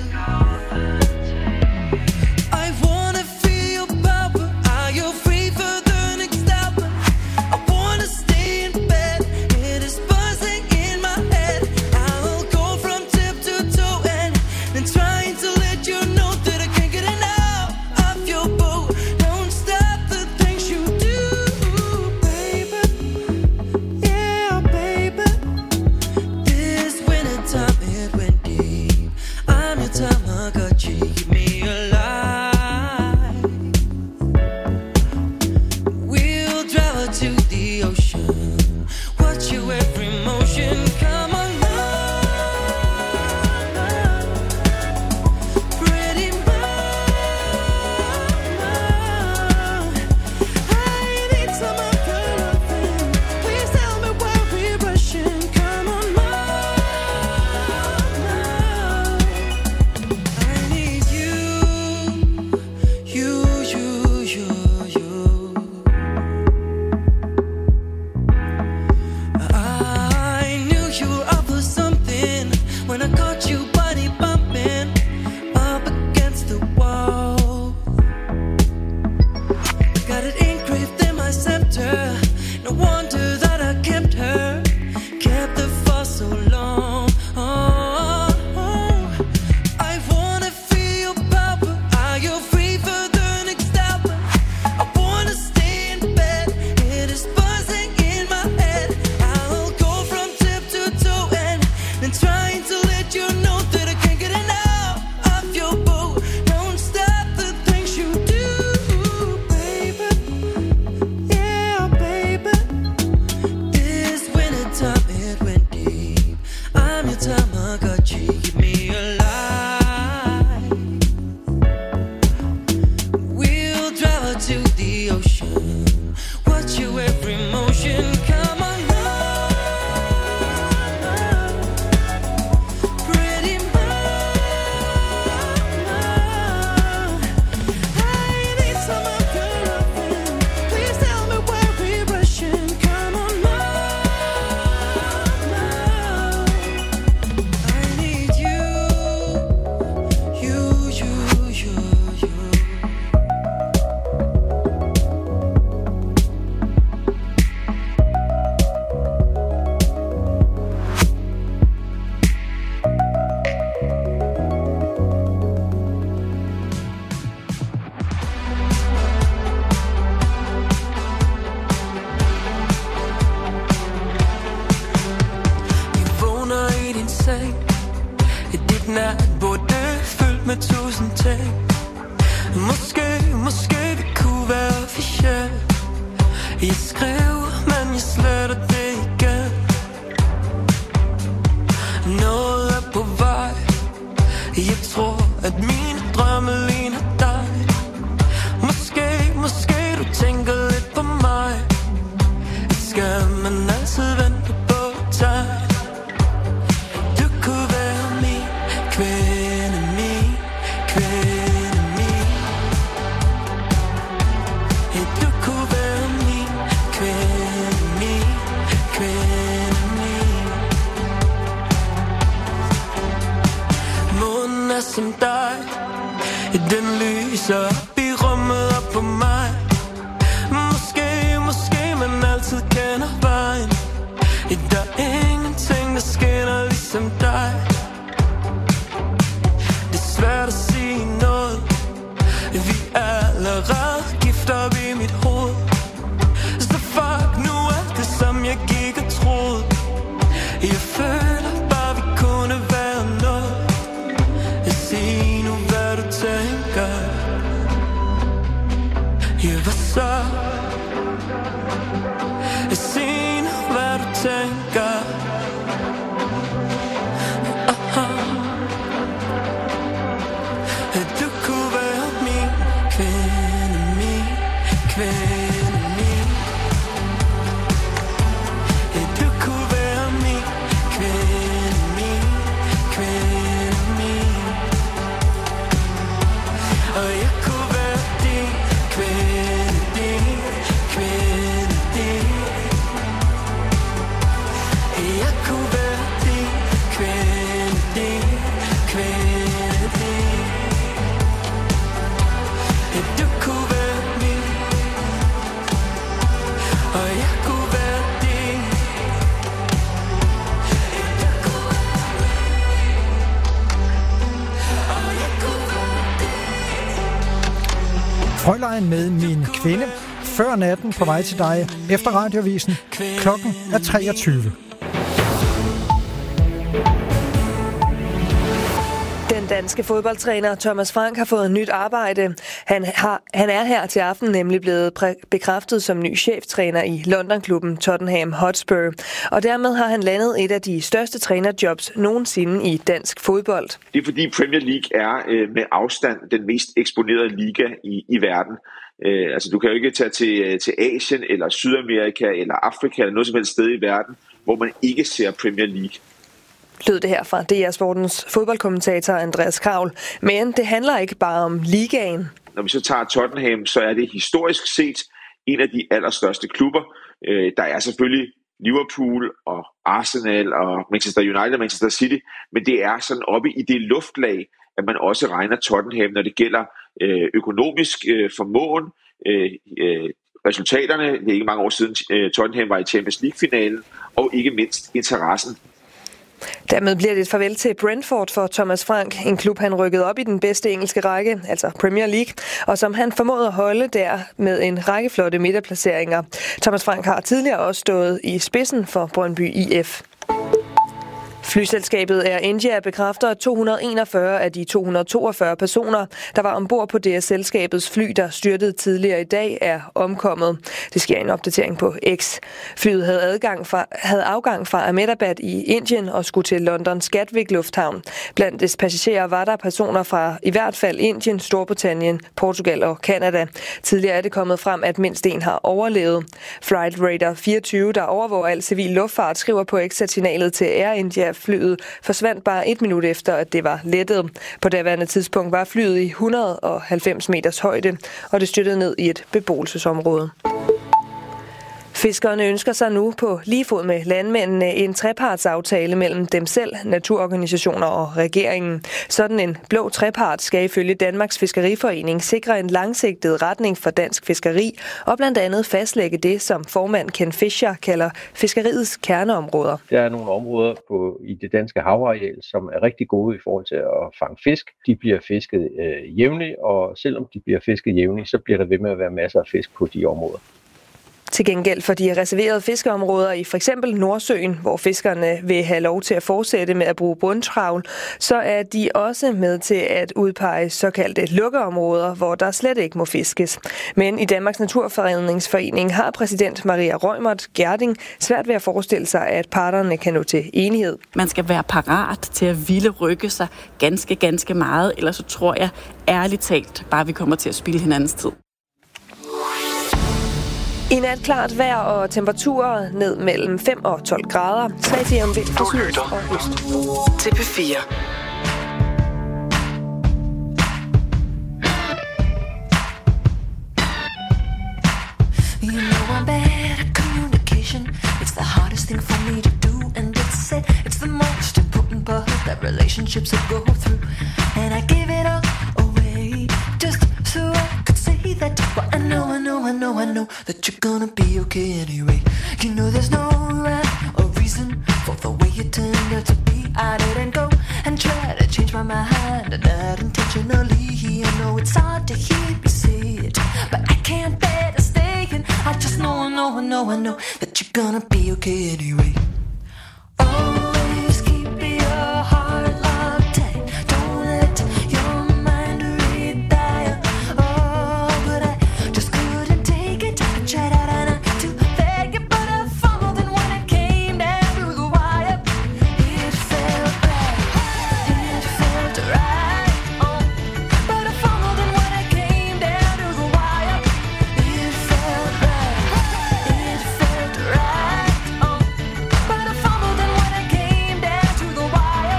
I wanna feel your power. Are you free for the next hour? I wanna stay in bed. It is buzzing in my head. I'll go from tip to toe night burde fyldt med tusind ting. Måske, måske vi kunne være officielt. Jeg skriver, men jeg sletter det igen. Noget er på vej. Jeg tror, at mine drømme ligner dig. Måske, måske du tænker lidt på mig. Skal man altid vente på tegn? Du kunne være min kvinde, min kvinde, min. Ja, du kunne være min kvinde, min kvinde, min. Månen er som dig. Den lyser op i rummet op på mig. Måske, måske man altid kender vejen. Der er ingenting der skinner ligesom dig. Det er svært at sige noget. Vi er allerede gift op i mit hoved. Så fuck nu alt det som jeg gik og troede. Jeg føler bare vi kunne være noget. Sig nu hvad du tænker. Ja, hvad så? Sig nu hvad du tænker. Aha. Du kunne være min kvinde, min kvinde, min. Du kunne være min kvinde, min kvinde, min. Og jeg kunne være din kvinde, din kvinde, din. Jeg kunne være din kvinde, din kvinde, din. Du kunne være min, og jeg kunne være din. Du kunne være min, og jeg kunne være din. Frølejen med min kvinde. Før natten på vej til dig efter Radioavisen. Klokken er treogtyve. Den danske fodboldtræner Thomas Frank har fået et nyt arbejde. Han, har, han er her til aften nemlig blevet præ- bekræftet som ny cheftræner i London-klubben Tottenham Hotspur. Og dermed har han landet et af de største trænerjobs nogensinde i dansk fodbold. Det er fordi Premier League er øh, med afstand den mest eksponerede liga i, i verden. Øh, altså du kan jo ikke tage til, til Asien eller Sydamerika eller Afrika eller noget som helst sted i verden, hvor man ikke ser Premier League. Lød det her fra D R Sportens fodboldkommentator Andreas Kravl. Men det handler ikke bare om ligaen. Når vi så tager Tottenham, så er det historisk set en af de allerstørste klubber. Øh, der er selvfølgelig Liverpool og Arsenal og Manchester United og Manchester City, men det er sådan oppe i det luftlag, at man også regner Tottenham, når det gælder øh, økonomisk øh, formåen, øh, øh, resultaterne. Det er ikke mange år siden øh, Tottenham var i Champions League-finalen, og ikke mindst interessen. Dermed bliver det et farvel til Brentford for Thomas Frank, en klub han rykkede op i den bedste engelske række, altså Premier League, og som han formåede at holde der med en række flotte midterplaceringer. Thomas Frank har tidligere også stået i spidsen for Brøndby I F. Flyselskabet Air India bekræfter, at to hundrede og enogfyrre af de to hundrede og toogfyrre personer, der var ombord på D S-selskabets fly, der styrtede tidligere i dag, er omkommet. Det sker i en opdatering på X. Flyet havde, adgang fra, havde afgang fra Ahmedabad i Indien og skulle til Londons Gatwick Lufthavn. Blandt dets passagerer var der personer fra i hvert fald Indien, Storbritannien, Portugal og Canada. Tidligere er det kommet frem, at mindst en har overlevet. Flight Radar fireogtyve, der overvåger al civil luftfart, skriver på X, at signalet til Air India flyet forsvandt bare et minut efter, at det var lettet. På daværende tidspunkt var flyet i et hundrede og halvfems meters højde, og det styrtede ned i et beboelsesområde. Fiskerne ønsker sig nu på lige fod med landmændene en trepartsaftale mellem dem selv, naturorganisationer og regeringen. Sådan en blå trepart skal ifølge Danmarks Fiskeriforening sikre en langsigtet retning for dansk fiskeri og blandt andet fastlægge det, som formand Ken Fischer kalder fiskeriets kerneområder. Der er nogle områder på, i det danske havareal, som er rigtig gode i forhold til at fange fisk. De bliver fisket øh, jævnligt, og selvom de bliver fisket jævnligt, så bliver der ved med at være masser af fisk på de områder. Til gengæld for de reserverede fiskeområder i for eksempel Nordsøen, hvor fiskerne vil have lov til at fortsætte med at bruge bundtravl, så er de også med til at udpege såkaldte lukkeområder, hvor der slet ikke må fiskes. Men i Danmarks Naturfredningsforening har præsident Maria Reumert Gjerding svært ved at forestille sig, at parterne kan nå til enighed. Man skal være parat til at ville rykke sig ganske, ganske meget, ellers så tror jeg ærligt talt bare, vi kommer til at spilde hinandens tid. I nat klart vejr og temperaturer ned mellem fem og tolv grader. Svag til om vind fra syd og øst. Til P fire. You know I'm bad at communication. It's the hardest thing for me to do, and it's said it's the most important part that relationships will go through. And I give it all away just so I could say that. But I know, I know, I know, I know that you're gonna be okay anyway. You know there's no rhyme or reason for the way it turned out to be. I didn't go and try to change my mind, not intentionally. I know it's hard to hear you say it, but I can't bear to stay. And I just know, I know, I know, I know that you're gonna be okay anyway. Always keep your heart locked tight. Don't let your mind read that. Oh, but I just couldn't take it. I tried out and I to beg it, but I fumbled. And when it came down to the wire, it felt right. It felt right. Oh, but I fumbled. And when it came down to the wire, it felt right. It felt right. Oh, but I fumbled. And when it came down to the wire,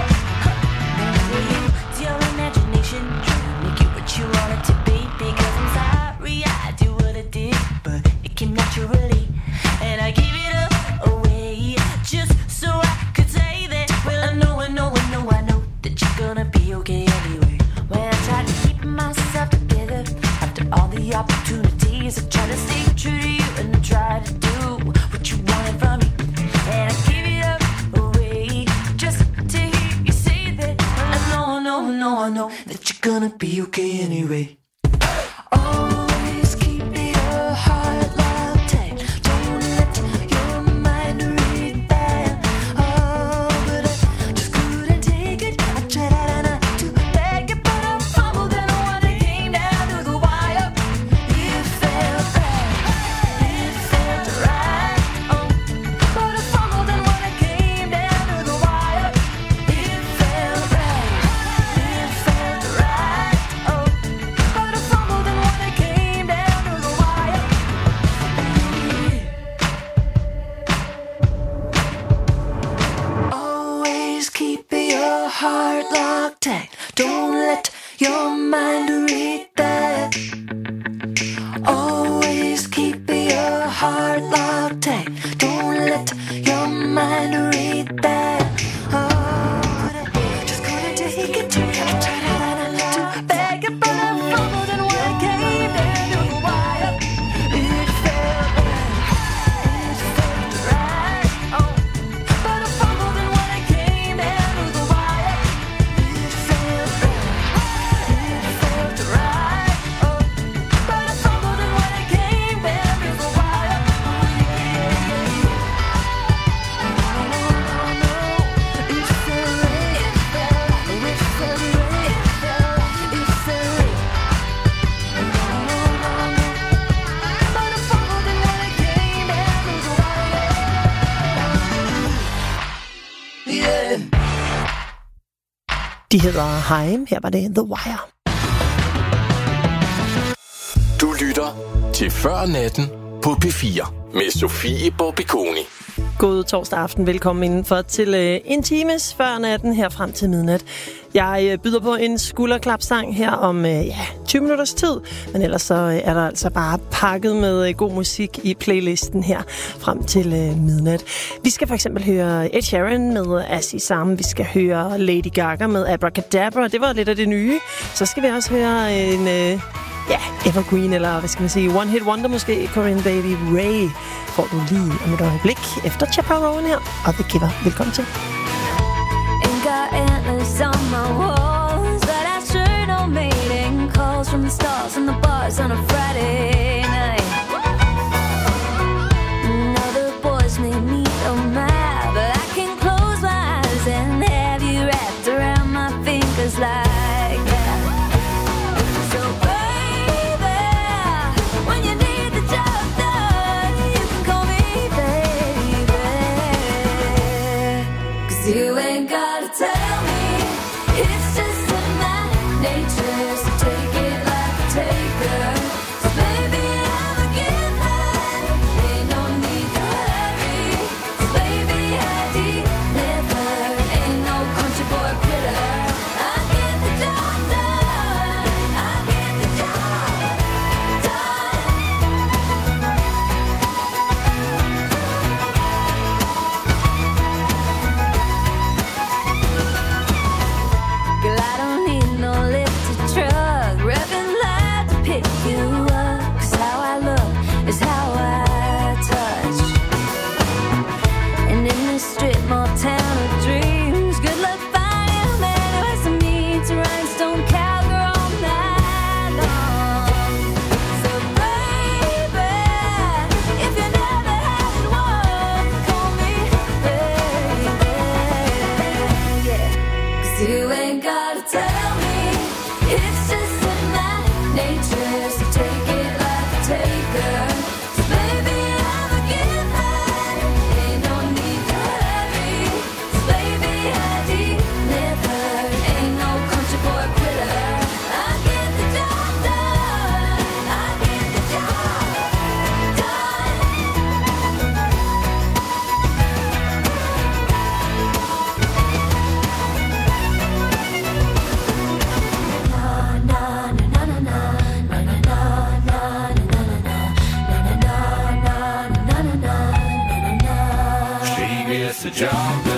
use your imagination, make it what you want it to be. Because I'm sorry I do what I did, but it came naturally, and I gave it up away just so I could say that. Well, I know, I know, I know, I know that you're gonna be okay anyway. When I try to keep myself together after all the opportunities, I try to stay true to you and I try to do what you wanted from me, and I give it up away just to hear you say that. Well, I know, I know, I know, I know that you're gonna be okay anyway. Always keep your heart locked tight. Don't let your mind read that. Oh, but I just couldn't take it. I tried out and I to beg it, but I fumbled. And when it came down to the wire, it felt right. It felt right. Oh, but I fumbled. And when it came down to the wire, it felt right. It felt right. Oh, but I fumbled. And when it came down to the wire, always keep your heart locked tight. Don't let your mind read that. Always keep your heart locked tight. Don't let your mind read that. Oh, but I just couldn't take it. I tried out and I to beg it, but I fumbled. And when it came down to the wire, it felt right. It felt right. Oh, but I fumbled. And when it came down to the wire, it felt right. It felt right. Oh, but I fumbled. And when it came down to the wire, De hedder Haim. Her var det The Wire. Du lytter til Før Natten på P fire med Sofie Borbiconi. God torsdag aften. Velkommen indenfor til øh, en times før natten her frem til midnat. Jeg øh, byder på en skulderklapsang her om øh, ja, tyve minutters tid. Men ellers så øh, er der altså bare pakket med øh, god musik i playlisten her frem til øh, midnat. Vi skal for eksempel høre Ed Sheeran med Aziz Sam. Vi skal høre Lady Gaga med Abracadabra. Det var lidt af det nye. Så skal vi også høre en... Øh, Ja, Evergreen, eller hvad skal man sige, One Hit Wonder måske, Corinne Bailey Rae, får du lige om et øjeblik efter Chaperone her, og The Giver. Velkommen til. Ain't got antlers on my walls, but I sure don't mating calls from the stars and the bars on a Friday night. rhinestone cowgirl night long. So baby, if you never had one, call me baby. Yeah, 'cause you ain't gotta tell me, it's just in my nature. So take it like a taker. So baby, I'm a giver. Ain't no need to hurry. So baby, I deliver. Ain't no country boy quitter. I get the job done. I get the job done. She gets the job done.